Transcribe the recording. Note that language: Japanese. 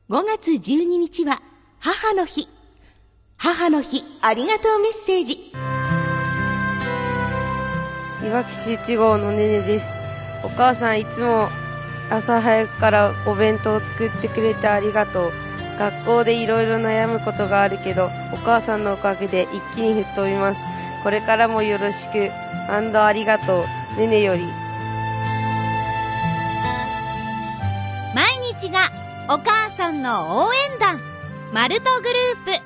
5月12日は母の日。母の日ありがとうメッセージ。 いわき市1号のねねです。お母さんいつも朝早くからお弁当を作ってくれてありがとう。学校でいろいろ悩むことがあるけど、お母さんのおかげで一気に吹っ飛びます。これからもよろしく&ありがとう。ねねより。 毎日がお母さんの応援団、マルトグループ。